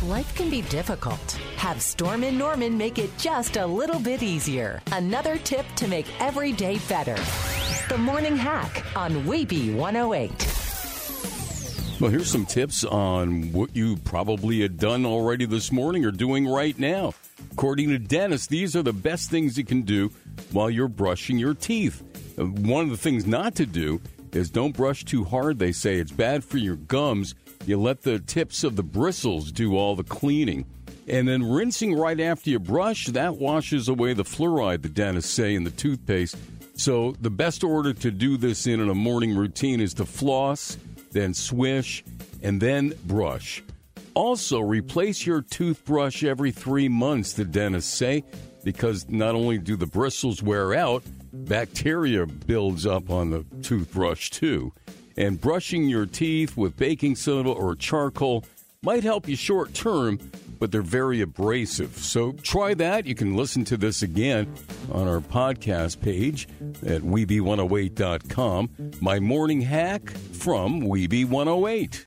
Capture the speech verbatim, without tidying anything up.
Life can be difficult. Have Storm and Norman make it just a little bit easier. Another tip to make every day better. The Morning Hack on Weeby one oh eight. Well, here's some tips on what you probably had done already this morning or doing right now. According to dentists, these are the best things you can do while you're brushing your teeth. One of the things not to do is don't brush too hard. They say it's bad for your gums. You let the tips of the bristles do all the cleaning. And then rinsing right after you brush, that washes away the fluoride, the dentists say, in the toothpaste. So the best order to do this in, in a morning routine is to floss, then swish, and then brush. Also, replace your toothbrush every three months, the dentists say, because not only do the bristles wear out, bacteria builds up on the toothbrush too. And brushing your teeth with baking soda or charcoal might help you short term, but they're very abrasive. So try that. You can listen to this again on our podcast page at weeby one oh eight dot com. My morning hack from Weeby one oh eight.